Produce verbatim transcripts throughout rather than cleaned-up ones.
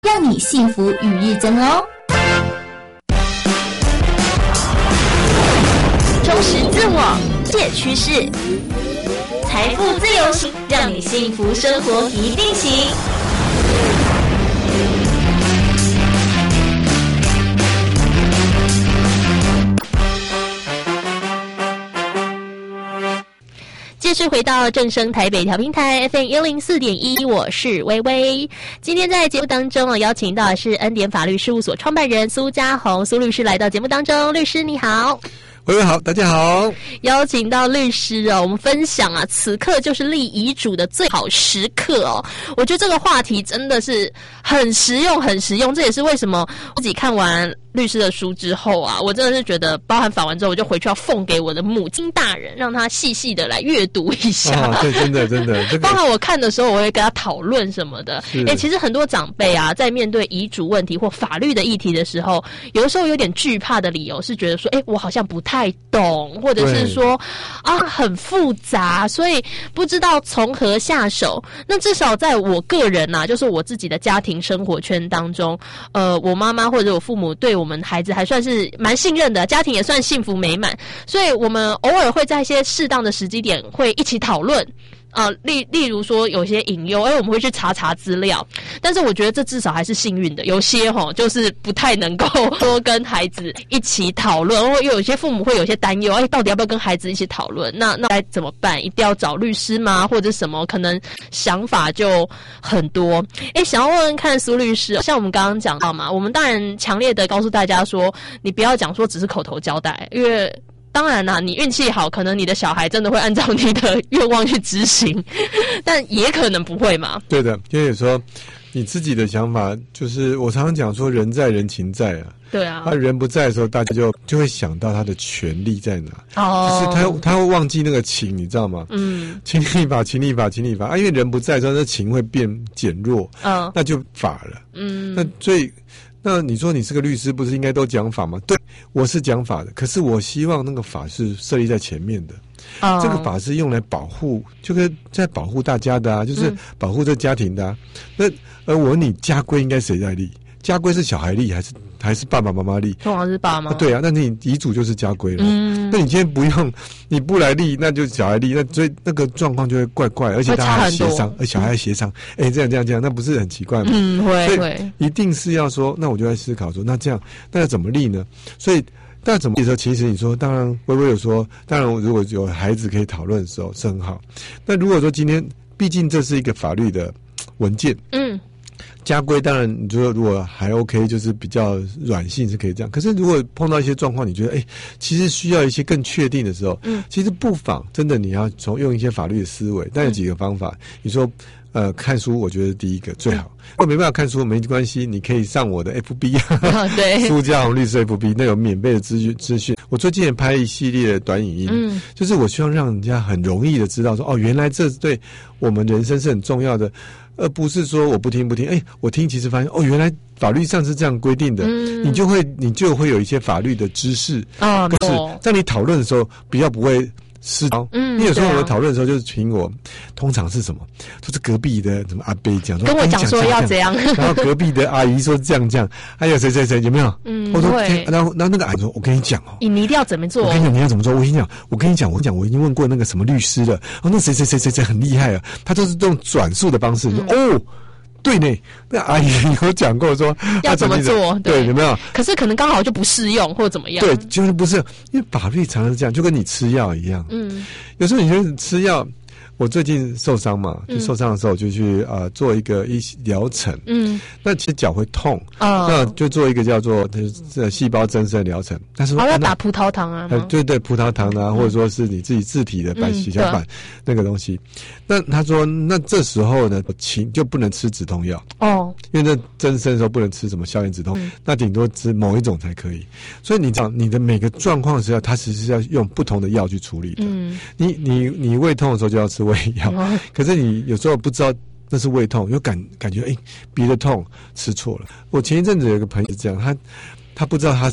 让你幸福与日增哦。充实自我，界趋势，财富自由行，让你幸福生活一定行。继续回到正声台北调频台 F M 一零四点一，我是微微。今天在节目当中啊，邀请到的是恩典法律事务所创办人苏嘉宏苏律师来到节目当中。律师你好。 微微好，大家好。 邀请到律师哦，我们分享啊，此刻就是立遗嘱的最好时刻哦。我觉得这个话题真的是很实用，很实用。这也是为什么自己看完律师的书之后啊，我真的是觉得，包含访完之后，我就回去要奉给我的母亲大人，让他细细的来阅读一下。 啊，对，真的真的，这个、 包含我看的时候，我会跟他讨论什么的。哎、欸，其实很多长辈啊，在面对遗嘱问题或法律的议题的时候，有的时候有点惧怕的理由是觉得说，哎、欸，我好像不太懂。或者是说啊很复杂，所以不知道从何下手。那至少在我个人啊，就是我自己的家庭生活圈当中，呃，我妈妈或者我父母对我们孩子还算是蛮信任的，家庭也算幸福美满，所以我们偶尔会在一些适当的时机点会一起讨论。呃，例例如说有些隐忧，哎，我们会去查查资料，但是我觉得这至少还是幸运的。有些齁，就是不太能够说跟孩子一起讨论，或有些父母会有些担忧，哎，到底要不要跟孩子一起讨论？那那该怎么办？一定要找律师吗？或者什么？可能想法就很多。哎，想要问问看苏律师，像我们刚刚讲到嘛，我们当然强烈的告诉大家说，你不要讲说只是口头交代，因为当然啦，你运气好，可能你的小孩真的会按照你的愿望去执行，但也可能不会嘛。对的， 因为有时候你自己的想法，就是我常常讲说人在人情在啊。 对啊， 他人不在的时候，大家就就会想到他的权利在哪。 哦， 就是他他会忘记那个情，你知道吗？嗯，情理法，情理法，情理法啊，因为人不在的时候，那情会变减弱，嗯，那就法了。嗯，那所以。那你说你是个律师，不是应该都讲法吗？对，我是讲法的，可是我希望那个法是设立在前面的。哦，这个法是用来保护，就跟在保护大家的啊，就是保护这家庭的啊。嗯、那呃，我问你，家规应该谁在立？家规是小孩立还是还是爸爸妈妈立？ 通常是爸妈。 啊对啊，那你遗嘱就是家规了。嗯，那你今天不用，你不来立，那就小孩立，那所以那个状况就会怪怪，而且大家还协商，而小孩还协商，哎、欸，这样这样这样，那不是很奇怪吗？ 嗯，会会， 一定是要说，那我就在思考说，那这样那要怎么立呢？所以。但怎么立的时候，其实你说，当然微微有说，当然如果有孩子可以讨论的时候是很好。那如果说今天，毕竟这是一个法律的文件，嗯，家规当然你说如果还 OK， 就是比较软性是可以这样。可是如果碰到一些状况，你觉得哎、欸，其实需要一些更确定的时候，嗯，其实不妨真的你要从用一些法律的思维，但有几个方法，你说。呃，看书我觉得第一个最好。如果没办法看书没关系，你可以上我的 F B 啊，对，苏嘉宏律师 F B 那有免费的资讯资讯。我最近也拍一系列的短影音，嗯，就是我希望让人家很容易的知道说，哦，原来这对我们人生是很重要的，而不是说我不听不听，哎，我听其实发现哦，原来法律上是这样规定的，嗯，你就会你就会有一些法律的知识啊，不是在你讨论的时候比较不会。失焦，嗯，你有时候我们讨论的时候，就是凭我，通常是什么？就是隔壁的什么阿伯讲说， 跟我讲说要怎样， 然后隔壁的阿姨说这样这样，还有谁谁谁有没有？嗯，我说，然后然后那个阿姨说，我跟你讲哦， 你一定要怎么做？ 我跟你讲，你要怎么做？我跟你讲，我跟你讲，我讲，我已经问过那个什么律师了，哦，那谁谁谁谁谁很厉害啊，他都是用转述的方式，说哦。对呢，那阿姨有讲过说要怎么做， 对，对有没有？ 可是可能刚好就不适用或怎么样？ 对，就是不是，因为法律常常是这样，就跟你吃药一样。嗯，有时候你觉得吃药，我最近受伤嘛，就受伤的时候就去呃做一个医疗程。嗯，那其实脚会痛，哦，那就做一个叫做呃细胞增生疗程。但是哦，要打葡萄糖啊？ 呃，对对，葡萄糖啊，嗯，或者说是你自己自体的白血小板那个东西。那他说，那这时候呢，请就不能吃止痛药哦，因为那增生的时候不能吃什么消炎止痛，嗯，那顶多吃某一种才可以。所以你讲你的每个状况是要，它其实是要用不同的药去处理的。嗯，你你你胃痛的时候就要吃胃药，嗯，可是你有时候不知道那是胃痛，又感感觉哎鼻子痛吃错了。我前一阵子有一个朋友是这样，他他不知道他是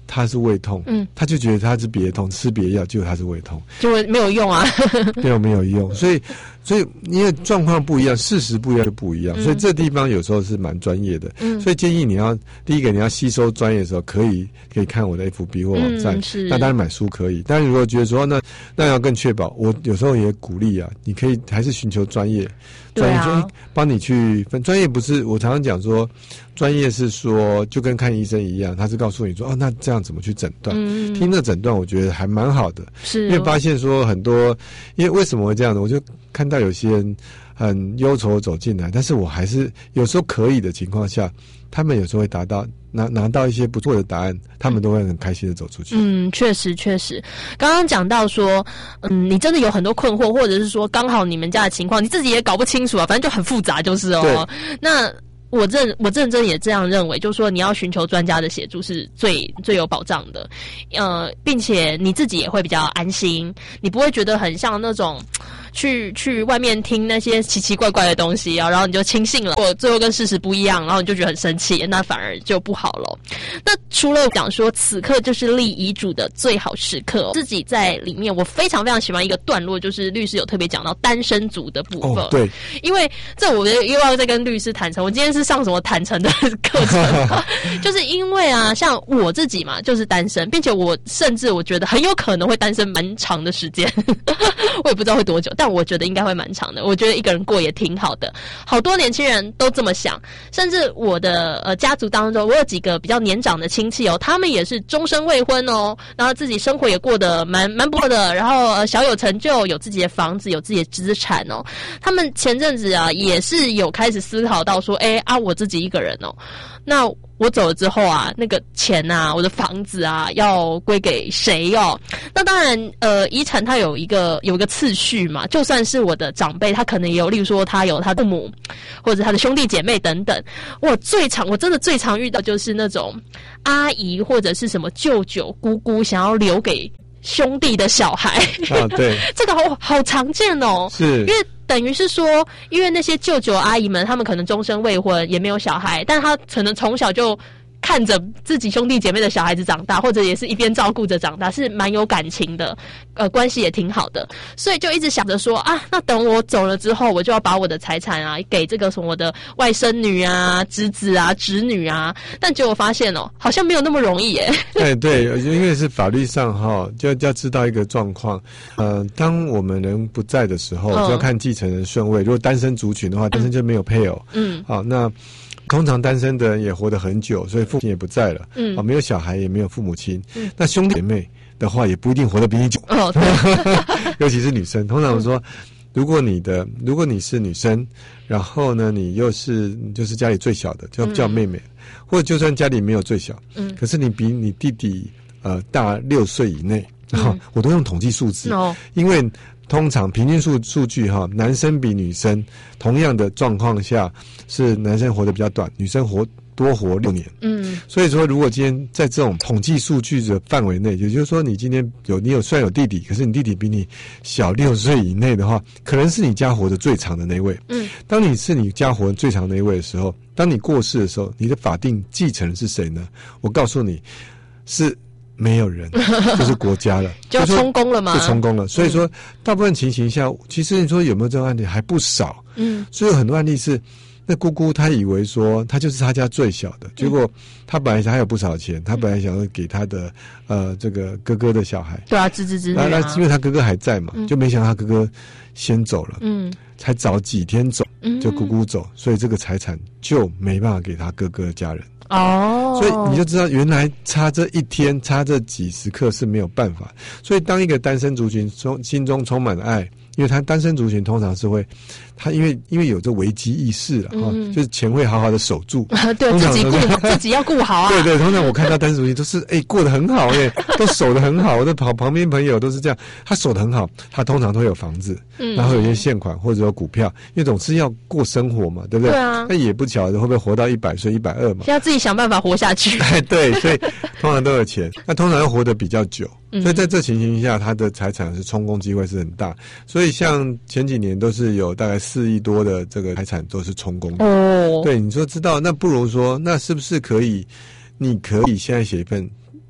他是胃痛，嗯，他就觉得他是别痛，吃别药，结果他是胃痛， 就没有用啊， 没有没有用，所以所以因为状况不一样，事实不一样就不一样，嗯、所以这地方有时候是蛮专业的，嗯，所以建议你要第一个你要吸收专业的时候，可以可以看我的 F B 或网站，嗯、是那当然买书可以，但是如果觉得说那那要更确保，我有时候也鼓励啊，你可以还是寻求专业，专业就帮你去分，专业不是我常常讲说。专业是说，就跟看医生一样，他是告诉你说，哦，那这样怎么去诊断？嗯、听那诊断，我觉得还蛮好的，是、哦，因为发现说很多，因为为什么会这样呢？我就看到有些人很忧愁走进来，但是我还是有时候可以的情况下，他们有时候会达到拿拿到一些不错的答案，他们都会很开心的走出去。嗯， 确实确实，刚刚讲到说，嗯，你真的有很多困惑，或者是说刚好你们家的情况，你自己也搞不清楚啊，反正就很复杂，就是哦，那。我认我认真也这样认为，就是说你要寻求专家的协助是最最有保障的，呃，并且你自己也会比较安心，你不会觉得很像那种去去外面听那些奇奇怪怪的东西啊，然后你就轻信了，我最后跟事实不一样，然后你就觉得很生气，那反而就不好了。那除了讲说此刻就是立遗嘱的最好时刻，自己在里面我非常非常喜欢一个段落，就是律师有特别讲到单身族的部分。哦，对，因为这我又要再跟律师坦诚，我今天是。是上什么坦诚的课程就是因为啊像我自己嘛就是单身，并且我甚至我觉得很有可能会单身蛮长的时间我也不知道会多久，但我觉得应该会蛮长的，我觉得一个人过也挺好的，好多年轻人都这么想，甚至我的呃家族当中我有几个比较年长的亲戚哦，他们也是终身未婚哦，然后自己生活也过得蛮蛮不错的，然后呃小有成就，有自己的房子，有自己的资产哦，他们前阵子啊也是有开始思考到说诶啊，我自己一个人哦，那我走了之后啊，那个钱啊，我的房子啊，要归给谁哦？那当然，呃，遗产它有一个有一个次序嘛。就算是我的长辈，他可能也有，例如说他有他父母或者他的兄弟姐妹等等。我最常我真的最常遇到就是那种阿姨或者是什么舅舅姑姑想要留给兄弟的小孩啊，对，这个好好常见哦，是因为。等于是说，因为那些舅舅阿姨们，他们可能终身未婚，也没有小孩，但他可能从小就看着自己兄弟姐妹的小孩子长大，或者也是一边照顾着长大，是蛮有感情的，呃，关系也挺好的，所以就一直想着说啊，那等我走了之后，我就要把我的财产啊给这个什么的外甥女啊、侄子啊、侄女啊，但结果发现哦，好像没有那么容易耶。哎，对，因为是法律上哈，就要知道一个状况，呃，当我们人不在的时候，就要看继承人顺位。如果单身族群的话，单身就没有配偶，嗯，好，那。通常单身的人也活得很久，所以父亲也不在了，嗯，啊，没有小孩，也没有父母亲，嗯，那兄弟姐妹的话，也不一定活得比你久，哦，尤其是女生。通常我说，如果你的，如果你是女生，然后呢，你又是就是家里最小的，叫叫妹妹，嗯、或者就算家里没有最小，嗯，可是你比你弟弟呃大六岁以内，然后、嗯、我都用统计数字，哦，因为。通常平均数数据哈，男生比女生同样的状况下，是男生活得比较短，女生活多活六年。嗯，所以说如果今天在这种统计数据的范围内，也就是说你今天有你有虽然有弟弟，可是你弟弟比你小六岁以内的话，可能是你家活得最长的那一位。嗯，当你是你家活得最长的那一位的时候，当你过世的时候，你的法定继承人是谁呢？我告诉你，是。没有人，就是国家了，就充公了吗？就充公了。所以说，大部分情形下，其实你说有没有这种案例还不少。嗯，所以有很多案例是，那姑姑她以为说她就是她家最小的，结果她本来还有不少钱，她本来想要给她的呃这个哥哥的小孩。对啊，吱吱吱。那那因为她哥哥还在嘛，就没想到她哥哥先走了。嗯，才早几天走，就姑姑走，所以这个财产就没办法给她哥哥的家人。哦，所以你就知道原来差这一天差这几十刻是没有办法，所以当一个单身族群中心中充满了爱，因为他单身族群通常是会他因为因为有这危机意识了哈、嗯，就是钱会好好的守住，对，自己顾自己要顾好啊。对对，通常我看到单身族群都是哎、欸、过得很好耶，都守得很好，我的旁旁边朋友都是这样，他守得很好，他通常都会有房子，嗯，然后有一些现款或者有股票，因为总是要过生活嘛，对不对？对啊，那也不晓得会不会活到一百岁、一百二嘛，要自己想办法活下去。哎，对，所以通常都有钱，那通常要活得比较久。所以在这情形下，他的财产是充公机会是很大，所以像前几年都是有大概四亿多的这个财产都是充公的。哦，对，你说知道，那不如说，那是不是可以？你可以现在写一份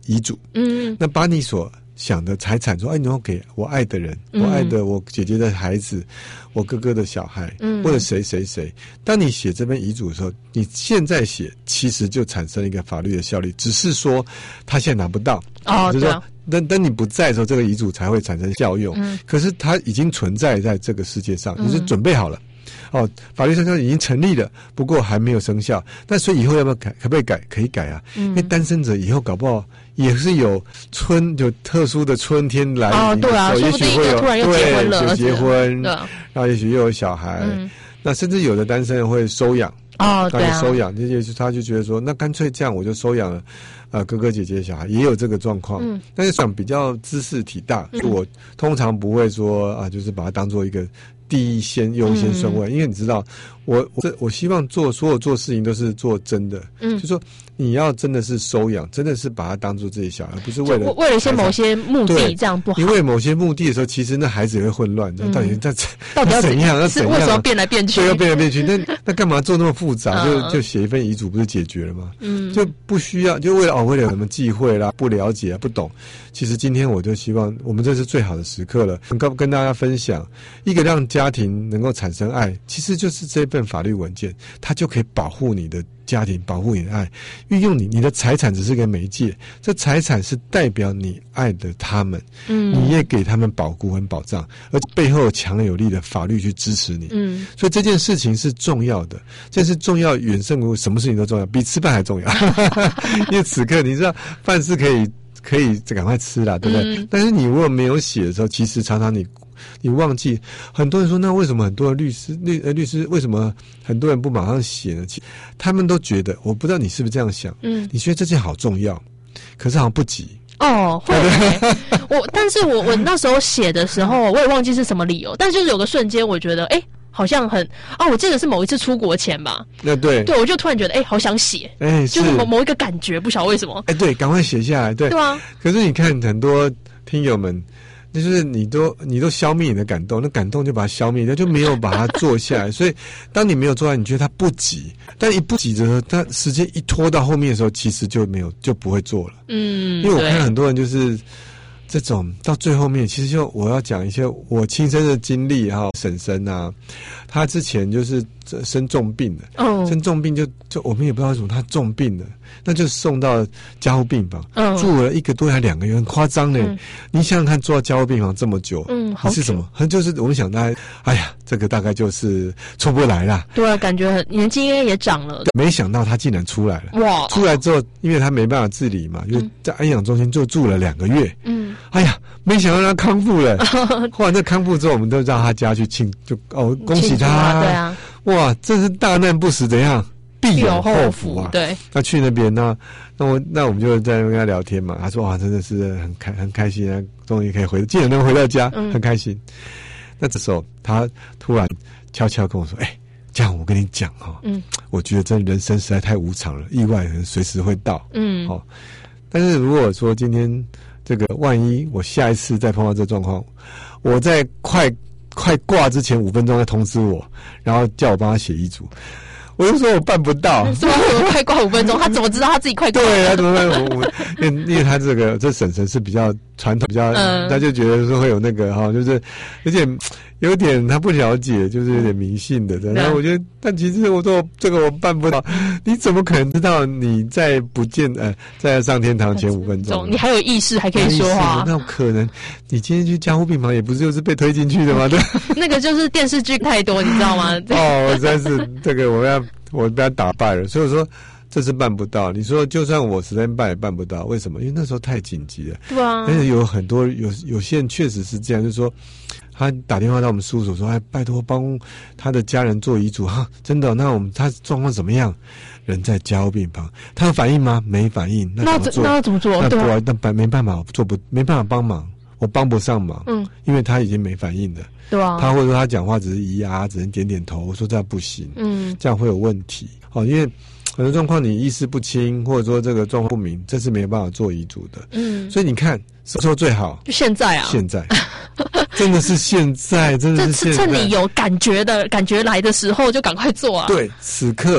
遗嘱， 嗯， 那把你所想的财产说，哎，你要给我爱的人，我爱的我姐姐的孩子，我哥哥的小孩，嗯，或者谁谁谁。当你写这份遗嘱的时候，你现在写，其实就产生一个法律的效力，只是说他现在拿不到， 哦， 就是说，等等你不在的时候，这个遗嘱才会产生效用。嗯，可是它已经存在在这个世界上，你是准备好了。哦，法律生效已经成立了，不过还没有生效。但所以以后要不要改？可不可以改？可以改啊。嗯、因为单身者以后搞不好也是有春有特殊的春天来临的时候， 哦，对啊， 也许会有突然又结婚了， 对，结婚， 对， 然后也许又有小孩。嗯、那甚至有的单身人会收养。 哦，对啊， 收养，这些他就觉得说，那干脆这样，我就收养了，呃，哥哥姐姐的小孩，也有这个状况。嗯，但是想比较知识体大，嗯、我通常不会说啊，就是把它当做一个第一先优先顺位，嗯、因为你知道，我我这我希望做所有做事情都是做真的，嗯，就说你要真的是收养，真的是把它当做自己小孩，而不是为了为了一些某些目的这样不好。 因为某些目的的时候，其实那孩子也会混乱，嗯、到底在到底要怎样？要怎样？ 为什么要变来变去？ 对，要变来变去。那那干嘛做那么复杂？就就写一份遗嘱不是解决了吗？嗯，就不需要就为了哦为了什么忌讳啦、不了解啊、不懂。其实今天我就希望我们这是最好的时刻了，跟跟大家分享一个让家庭能够产生爱，其实就是这份法律文件，它就可以保护你的家庭，保护你的爱。运用你你的财产只是个媒介，这财产是代表你爱的他们，嗯，你也给他们保护跟保障，而背后有强而有力的法律去支持你，嗯，所以这件事情是重要的，这是重要远胜于什么事情都重要，比吃饭还重要。因为此刻你知道饭是可以可以赶快吃啦，对不对？嗯、但是你如果没有写的时候，其实常常你你忘记。很多人说，那为什么很多的律师律呃律师为什么很多人不马上写呢？其他们都觉得，我不知道你是不是这样想，嗯，你觉得这件好重要，可是好像不急。 哦，会，我但是我我那时候写的时候，我也忘记是什么理由，但就是有个瞬间，我觉得，哎。好像很啊，我记得是某一次出国前吧。 那对， 对我就突然觉得，哎、欸，好想写，哎、欸，就是某某一个感觉，不晓得为什么。 哎、欸，对，赶快写下来，对， 对啊。 可是你看，很多听友们，就是你都你都消灭你的感动，那感动就把它消灭掉，就没有把它做下来。所以，当你没有做下来，你觉得它不急，但一不急的时候，它时间一拖到后面的时候，其实就没有就不会做了。嗯，因为我看很多人就是。这种到最后面，其实就我要讲一些我亲身的经历哈，婶婶啊，她之前就是生重病的，哦，生重病就就我们也不知道为什么她重病了，那就送到加护病房，嗯，住了一个多还两个月，很夸张呢。嗯、你想想看，住到加护病房这么久，嗯，好是什么？就是我们想大概，哎呀，这个大概就是出不来啦。 对啊，感觉很年纪应该也长了。 没想到他竟然出来了，哇！出来之后，因为他没办法自理嘛，因为在安养中心就住了两个月，嗯。哎呀，没想到他康复了。后来这康复之后，我们都让他家去庆，就哦，恭喜他， 啊对啊， 哇，真是大难不死，怎样必有后福啊！ 对， 那去那边呢，那我那我们就在那边跟他聊天嘛。他说哇，真的是很开很开心啊，终于可以回，竟然能回到家，嗯、很开心。那这时候他突然悄悄跟我说：“哎、欸，这样我跟你讲哈、哦，嗯，我觉得这人生实在太无常了，意外可能随时会到，嗯，好、哦。但是如果说今天。”这个万一我下一次再碰到这状况，我在快快挂之前五分钟再通知我，然后叫我帮他写遗嘱，我就说我办不到。 说怎么快挂五分钟？他怎么知道他自己快挂？ 对，他怎么办？我我因为因为他这个这婶婶是比较传统，比较、嗯、他就觉得说会有那个哈，就是而且有点他不了解，就是有点迷信的。然后我觉得，但其实我说这个我办不到，你怎么可能知道你在不见呃在上天堂前五分钟， 你还有意识还可以说话？ 那可能你今天去加护病房也不是就是被推进去的吗？对， 那个就是电视剧太多，你知道吗？ 哦，我实在是这个我要我被他打败了，所以我说。这是办不到，你说就算我时间办也办不到，为什么？因为那时候太紧急了。 对啊。 而且有很多有有些人确实是这样，就是说他打电话到我们事务所说：“哎，拜托帮他的家人做遗嘱哈，真的？那我们他状况怎么样？人在加护病房，他有反应吗？没反应，那怎么做？ 那要怎么做？ 那对啊， 那办没办法，做不没办法帮忙，我帮不上忙。嗯，因为他已经没反应了。 对啊。 他或者说他讲话只是咿呀，只能点点头。我说这样不行，嗯，这样会有问题。哦，因为。很多状况你意识不清，或者说这个状况不明，这是没有办法做遗嘱的。嗯，所以你看什么时候最好？ 就现在啊！ 现在，真的是现在，真的是现在。 趁你有感觉的感觉来的时候，就赶快做啊！ 对，此刻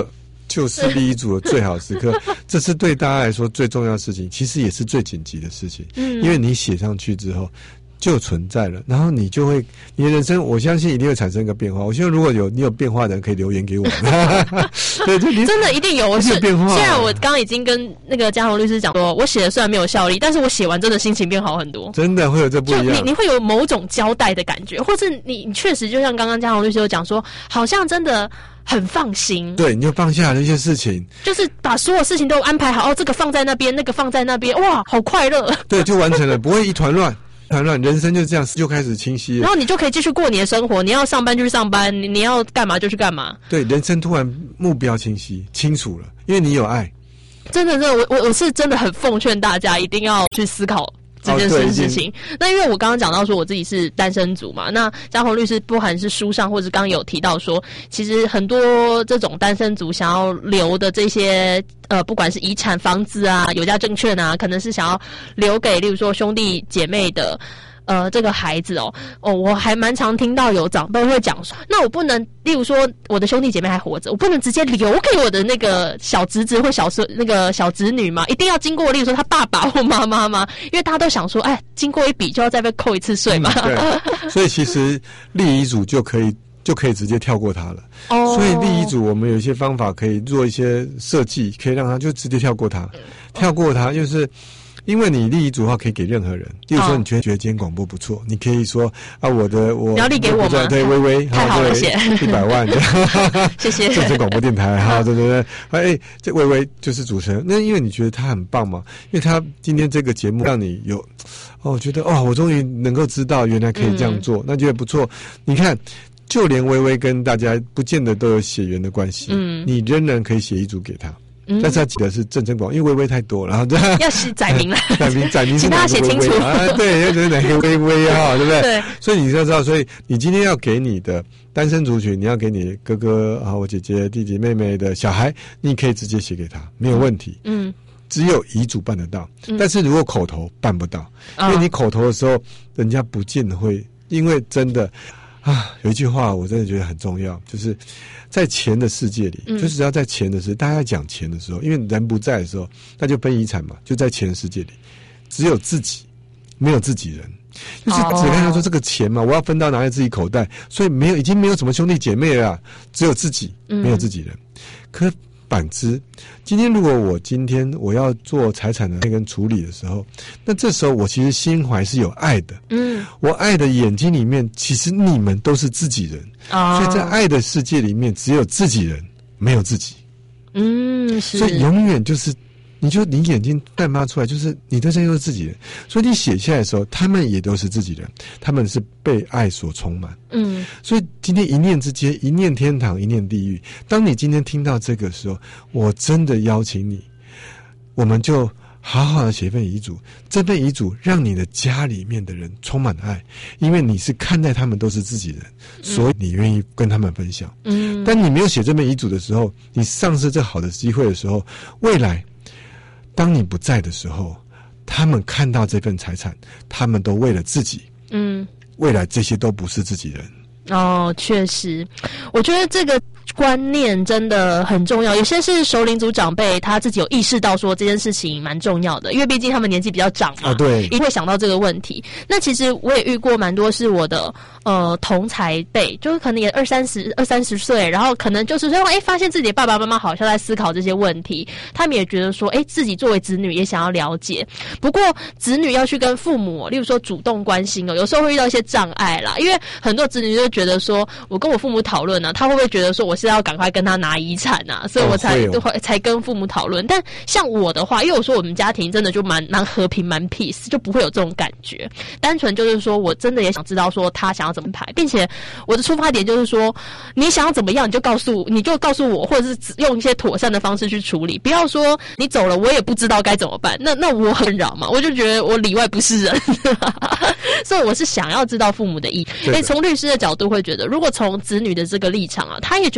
就是立遗嘱的最好时刻，这是对大家来说最重要的事情，其实也是最紧急的事情。嗯，因为你写上去之后就存在了，然后你就会，你的人生我相信一定会产生一个变化。我希望如果有你有变化的人可以留言给我们。对，就你真的一定有，我是有变化。 虽然我刚刚已经跟那个嘉宏律师讲说，我写的虽然没有效力，但是我写完真的心情变好很多。 真的会有这不一样， 就你你会有某种交代的感觉，或是你你确实就像刚刚嘉宏律师有讲说，好像真的很放心。 对，你就放下了一些事情， 就是把所有事情都安排好，哦，这个放在那边，那个放在那边，哇，好快乐。 对，就完成了，不会一团乱。团乱，人生就这样就开始清晰了， 然后你就可以继续过你的生活。你要上班就去上班，你你要干嘛就去干嘛。对， 人生突然目标清晰清楚了，因为你有爱。 真的，真的，我我我是真的很奉劝大家一定要去思考这件事事情。哦、那因为我刚刚讲到说我自己是单身族嘛，那嘉宏律师不含是书上或者刚刚有提到说，其实很多这种单身族想要留的这些呃，不管是遗产、房子啊、有价证券啊，可能是想要留给例如说兄弟姐妹的。呃，这个孩子哦，哦，我还蛮常听到有长辈会讲说，那我不能，例如说我的兄弟姐妹还活着，我不能直接留给我的那个小侄子或小孙那个小侄女嘛，一定要经过，例如说他爸爸或妈妈吗？因为大家都想说，哎，经过一笔就要再被扣一次税嘛。 嗯、对，所以其实立遗嘱就可以就可以直接跳过它了。哦，所以立遗嘱我们有一些方法可以做一些设计，可以让它就直接跳过它，跳过它就是。因为你立遗嘱的话可以给任何人，例如说你觉得觉得今天广播不错，你可以说啊我的我你要立给我吗？ 对，微微太好了，谢一百万，谢谢。这是广播电台哈，对对对，哎，这微微就是主持人，那因为你觉得他很棒嘛，因为他今天这个节目让你有哦觉得哦我终于能够知道原来可以这样做，嗯、那觉得不错。你看。就连微微跟大家不见得都有血缘的关系，嗯，你仍然可以写遗嘱给他。但是他记得是郑成广，因为微微太多了，然后要是载明了， 载明载明是哪个微微啊？对，要觉得哪个微微啊，对不对？ 对。 所以你要知道，所以你今天要给你的单身族群，你要给你哥哥啊、我姐姐、弟弟、妹妹的小孩，你可以直接写给他，没有问题。嗯。只有遗嘱办得到，嗯、但是如果口头办不到，因为你口头的时候，人家不见得会，因为真的。啊，有一句话我真的觉得很重要，就是在钱的世界里，嗯、就是只要在钱的世界，大家在讲钱的时候，因为人不在的时候，那就分遗产嘛，就在钱的世界里，只有自己，没有自己人，就是只看到说这个钱嘛，我要分到哪里自己口袋，所以没有已经没有什么兄弟姐妹了，只有自己，没有自己人。嗯、可反之，今天如果我今天我要做财产的那跟处理的时候，那这时候我其实心怀是有爱的，嗯，我爱的眼睛里面，其实你们都是自己人，啊、所以在爱的世界里面，只有自己人，没有自己， 嗯，是， 所以永远就是。你就你眼睛散发出来，就是你的这都是自己人，所以你写下来的时候，他们也都是自己人，他们是被爱所充满。嗯，所以今天一念之间，一念天堂，一念地狱。当你今天听到这个时候，我真的邀请你，我们就好好的写一份遗嘱，这份遗嘱让你的家里面的人充满爱，因为你是看待他们都是自己人，所以你愿意跟他们分享。嗯，但你没有写这份遗嘱的时候，你丧失这好的机会的时候，未来。当你不在的时候，他们看到这份财产，他们都为了自己，嗯，未来这些都不是自己人。 哦，确实，我觉得这个观念真的很重要。有些是熟龄族长辈，他自己有意识到说这件事情蛮重要的，因为毕竟他们年纪比较长嘛， 啊，对， 一定会想到这个问题。那其实我也遇过蛮多是我的呃同才辈，就是可能也二三十、二三十岁，然后可能就是说，哎，发现自己的爸爸妈妈好像在思考这些问题，他们也觉得说，哎，自己作为子女也想要了解。不过子女要去跟父母，例如说主动关心哦，有时候会遇到一些障碍啦，因为很多子女就觉得说，我跟我父母讨论呢，他会不会觉得说我是要赶快跟他拿遗产啊，所以我才、哦哦、才跟父母讨论。但像我的话，因为我说我们家庭真的就蛮蛮和平蛮 peace， 就不会有这种感觉。单纯就是说我真的也想知道说他想要怎么排，并且我的出发点就是说，你想要怎么样你就告诉你就告诉我，或者是用一些妥善的方式去处理，不要说你走了我也不知道该怎么办，那那我很扰嘛，我就觉得我里外不是人。所以我是想要知道父母的意。哎，从律师的角度会觉得，如果从子女的这个立场啊，他也觉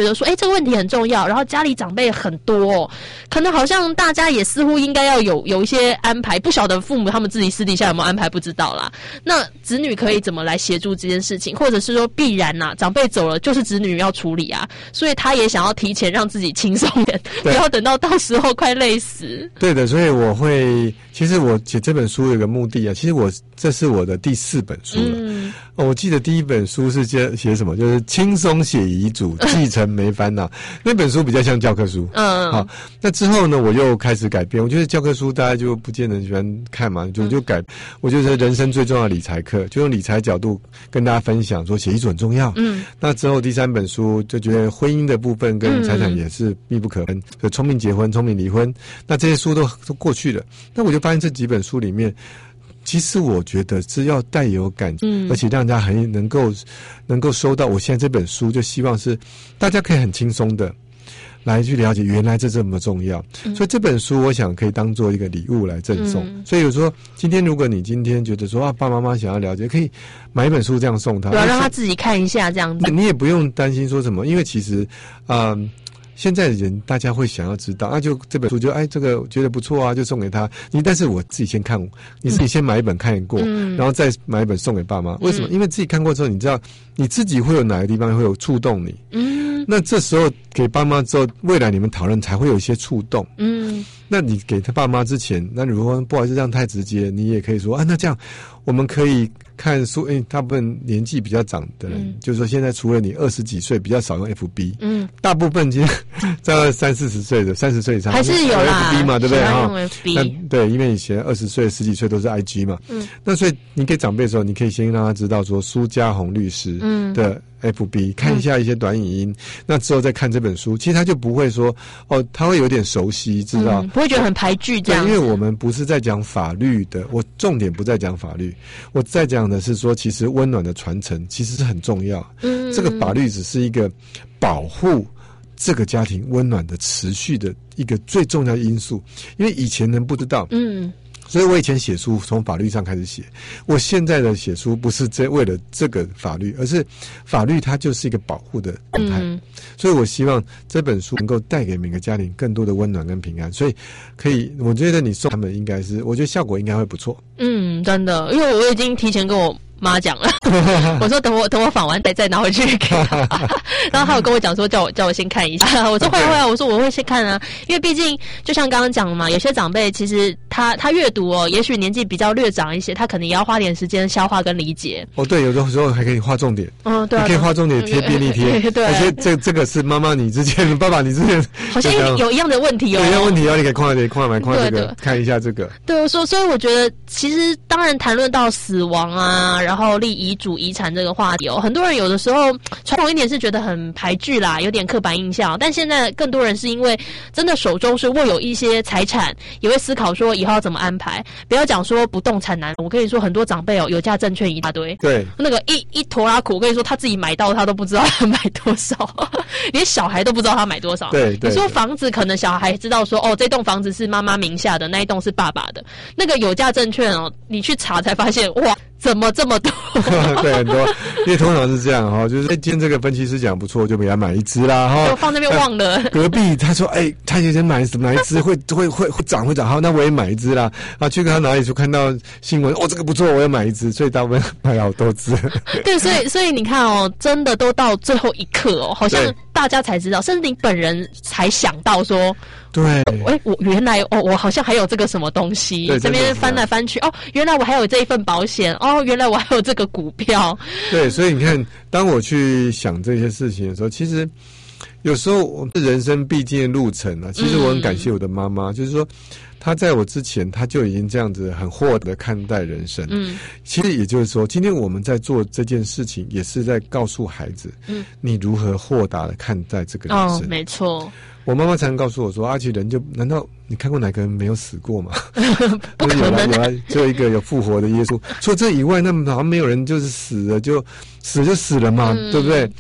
觉得说，哎，这个问题很重要，然后家里长辈很多哦，可能好像大家也似乎应该要有有一些安排，不晓得父母他们自己私底下有没有安排，不知道啦。那子女可以怎么来协助这件事情，或者是说必然呐、啊，长辈走了就是子女要处理啊，所以他也想要提前让自己轻松一点，不要等到到时候快累死。 对的，所以我会，其实我写这本书有个目的啊，其实我这是我的第四本书了。嗯哦、我记得第一本书是写写什么，就是轻松写遗嘱，继承没烦恼。那本书比较像教科书。嗯，好，那之后呢，我又开始改编。我觉得教科书大家就不见得喜欢看嘛，就就改。嗯、我觉得人生最重要的理财课，就用理财角度跟大家分享，说写遗嘱很重要。嗯，那之后第三本书就觉得婚姻的部分跟财产也是密不可分，就聪明结婚、聪明离婚。那这些书都都过去了。那我就发现这几本书里面。其实我觉得是要带有感情、嗯、而且让大家很能够能够收到我现在这本书，就希望是大家可以很轻松的来去了解原来这这么重要、嗯、所以这本书我想可以当做一个礼物来赠送、嗯、所以有时候今天如果你今天觉得说啊爸爸妈妈想要了解，可以买一本书这样送他， 对、啊、让他自己看一下这样子， 你也不用担心说什么，因为其实嗯现在人大家会想要知道，那、啊、就这本书就哎这个我觉得不错啊，就送给他。你但是我自己先看，你自己先买一本看过，嗯、然后再买一本送给爸妈。为什么？嗯、因为自己看过之后，你知道你自己会有哪个地方会有触动你。嗯，那这时候给爸妈之后，未来你们讨论才会有一些触动。嗯，那你给他爸妈之前，那如果不好意思这样太直接，你也可以说啊，那这样我们可以。看书，诶、欸，大部分年纪比较长的人，嗯、就是说现在除了你二十几岁比较少用 F B， 嗯，大部分其实在三四十岁的，三十岁以上还是有啦 F B 嘛，对不对？哈， 用 F B， 那对，因为以前二十岁、十几岁都是 I G 嘛，嗯，那所以你给长辈的时候，你可以先让他知道说苏嘉宏律师的 F B，、嗯、看一下一些短影音，嗯、那之后再看这本书，其实他就不会说哦，他会有点熟悉，知道、 嗯，不会觉得很排拒这样。 对，因为我们不是在讲法律的，我重点不在讲法律，我在讲的是说，其实温暖的传承其实是很重要。嗯，这个法律只是一个保护这个家庭温暖的持续的一个最重要的因素，因为以前人不知道。嗯。所以我以前写书从法律上开始写，我现在的写书不是这为了这个法律，而是法律它就是一个保护的状态、嗯、所以我希望这本书能够带给每个家庭更多的温暖跟平安，所以可以我觉得你送他们应该是我觉得效果应该会不错。 嗯，真的，因为我已经提前跟我妈讲了我说等我等我访完再再拿回去给他然后他有跟我讲说叫我叫我先看一下我说会会啊，我说我会先看啊，因为毕竟就像刚刚讲的嘛，有些长辈其实他他阅读哦，也许年纪比较略长一些，他可能也要花点时间消化跟理解。 哦对，有的时候还可以画重点。嗯，对、啊、你可以画重点贴便利贴。对，而且这这个是妈妈你之前爸爸你之前好像有一样的问题哦， 有一样问题哦，你可以看来看来看这个看一下这个。 对，我说所以我觉得其实当然谈论到死亡啊，然后立遗嘱遗产这个话题哦，很多人有的时候传统一点是觉得很排拒啦，有点刻板印象，但现在更多人是因为真的手中是握有一些财产，也会思考说以后要怎么安排。不要讲说不动产难，我跟你说很多长辈哦，有价证券一大堆，对，那个一一坨拉苦，我跟你说他自己买到他都不知道他买多少连小孩都不知道他买多少。对，对，你说房子可能小孩知道说哦，这栋房子是妈妈名下的，那一栋是爸爸的，那个有价证券哦，你去查才发现哇怎么这么多对，很多，因为通常是这样哈，就是哎，今天这个分析师讲不错，就给他买一支啦哈。 我放那边忘了。 隔壁他说，哎，他有人买买一支会会会会涨会涨，好，那我也买一支啦。啊，去跟他哪里说看到新闻，哦，这个不错，我也买一支，所以大部分买了好多支。 对，所以所以你看哦，真的都到最后一刻哦，好像大家才知道，甚至你本人才想到说。 对， 哎，我原来哦，我好像还有这个什么东西，这边翻来翻去，哦，原来我还有这一份保险，哦，原来我还有这个股票。 对，所以你看，当我去想这些事情的时候，其实有时候我们人生必经的路程啊，其实我很感谢我的妈妈，嗯、就是说，她在我之前，她就已经这样子很豁达的看待人生。嗯，其实也就是说，今天我们在做这件事情，也是在告诉孩子，嗯，你如何豁达的看待这个人生。 哦，没错。 我妈妈常常告诉我说：“阿奇，人就难道你看过哪个人没有死过吗？ 不可能， 有啊，只有一个有复活的耶稣。除了这以外，那么好像没有人就是死了就死就死了嘛，嗯、对不对？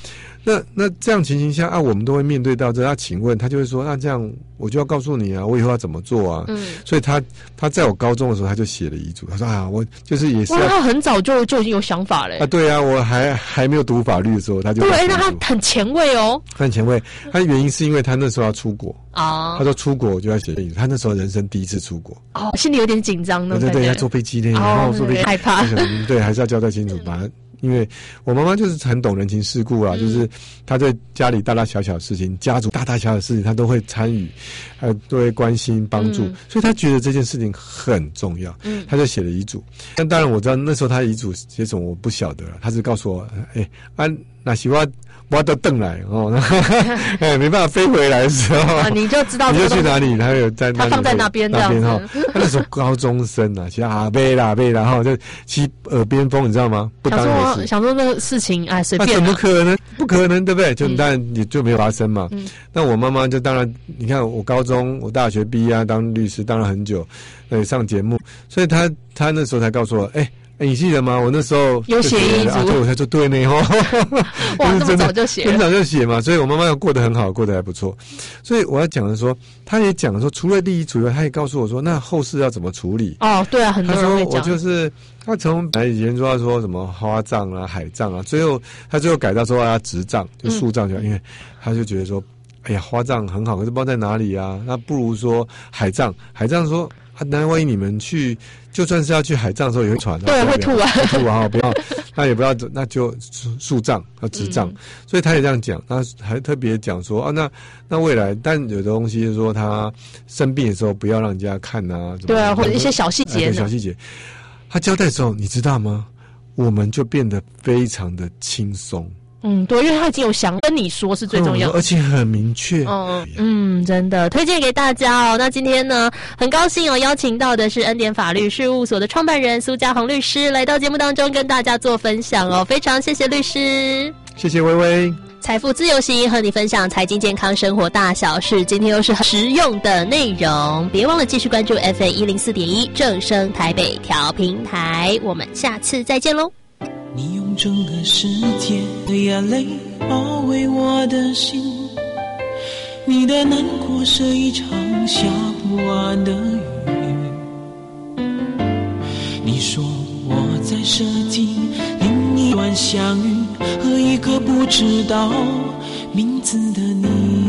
那那这样情形下啊，我们都会面对到这。那请问他就会说，那这样我就要告诉你啊，我以后要怎么做啊？嗯，所以他他在我高中的时候他就写了遗嘱，他说啊，我就是也是要。 哇，他很早就就已经有想法了。 啊，对啊，我还还没有读法律的时候，他就对，那他很前卫哦， 很前卫。他的原因是因为他那时候要出国啊， 他说出国我就要写遗嘱，他那时候人生第一次出国， 哦，心里有点紧张呢。 对对对，要坐飞机呢，然后坐飞机害怕， 对，还是要交代清楚把他。因为我妈妈就是很懂人情世故啊，嗯、就是她对家里大大小小的事情、家族大大小小的事情，她都会参与，呃，都会关心帮助，嗯、所以她觉得这件事情很重要，嗯，她就写了遗嘱。但当然我知道那时候她的遗嘱写什么我不晓得了，她是告诉我，哎，啊，那喜欢。我都瞪来哦，哎，没办法飞回来的时候， 啊、你就知道你就去哪里，他有在他放在那边那边哈。他那时候高中生啊，其实啊背啦背啦哈，就骑耳边风，你知道吗？不当回事。 想说那个事情，哎，随便、啊。 怎么可能？不可能，对不对？就当然也就没有发生嘛。嗯、那我妈妈就当然，你看我高中、我大学毕业啊，当律师当了很久，呃，上节目，所以他他那时候才告诉我，哎。欸、你记得吗？我那时候有写遗嘱， 啊，对，我才说对呢吼。 哇，这么早就写， 很早就写嘛，所以我妈妈要过得很好，过得还不错。所以我要讲的说，他也讲说，除了立遗嘱以外，他也告诉我说，那后事要怎么处理？ 哦，对啊，很多人会讲。 他说我就是他从本来以前说要说什么花葬啊、海葬啊，最后他最后改到说要植葬，就树葬就、嗯，因为他就觉得说，哎呀，花葬很好，可是不知道在哪里啊，那不如说海葬。海葬说。啊，那万一你们去，就算是要去海葬的时候也会喘， 对，会吐啊， 会吐啊，不要，那也不要，那就树葬要植葬、嗯，所以他也这样讲，他还特别讲说啊，那那未来，但有的东西是说他生病的时候不要让人家看啊， 对啊，或者一些小细节、 哎，小细节，他交代的时候，你知道吗？我们就变得非常的轻松。 嗯，对，因为他已经有想跟你说是最重要的、 嗯，而且很明确。 嗯嗯，真的推荐给大家哦。那今天呢，很高兴哦，邀请到的是恩典法律事务所的创办人苏嘉宏律师来到节目当中跟大家做分享哦，非常谢谢律师， 谢谢薇薇。 财富自由行和你分享财经健康生活大小事，今天又是很实用的内容，别忘了继续关注 F M 一零四点一正声台北调频台，我们下次再见喽。 你用整个世界的眼泪包围我的心，你的难过是一场下不完的雨。你说我在设计另一段相遇，和一个不知道名字的你。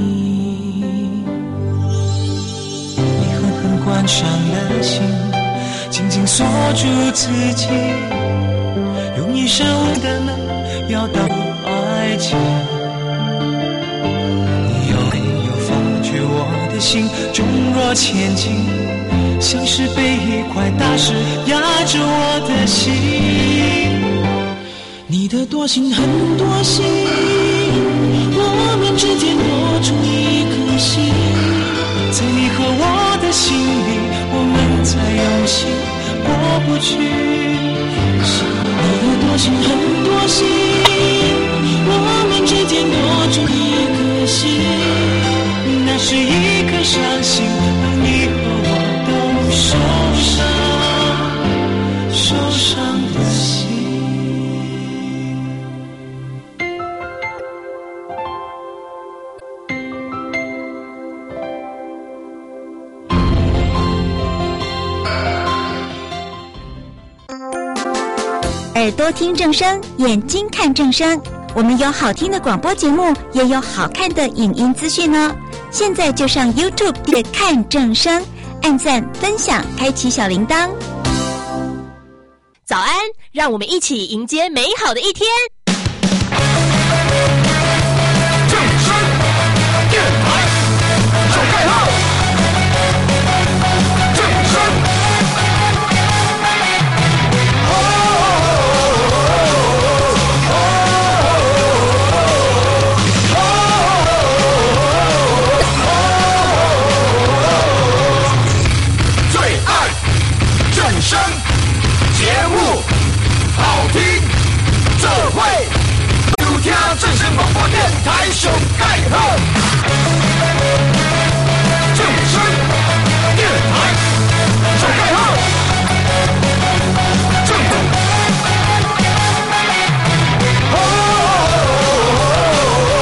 你狠狠关上了心，紧紧锁住自己，用一生的能表达爱情。你有没有发觉我的心重若千斤，像是被一块大石压着我的心。你的多心很多心，我们之间多出一颗心，在你和我的心里，我们才用心过不去。你的多心很多心，我们之间多出一颗心，那是一颗伤心，让你和我都受伤，受伤的心。 耳朵听正声，眼睛看正声。我们有好听的广播节目，也有好看的影音资讯哦。现在就上 YouTube 点看正声，按赞、分享，开启小铃铛。 早安，让我们一起迎接美好的一天。 正声电台手开号，正声。声节目好听，这会有听正声广播电台上盖好，正声电台上盖好，正声。哦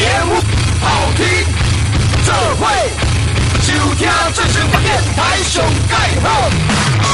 节目好听，这会收听正声广电台上盖好。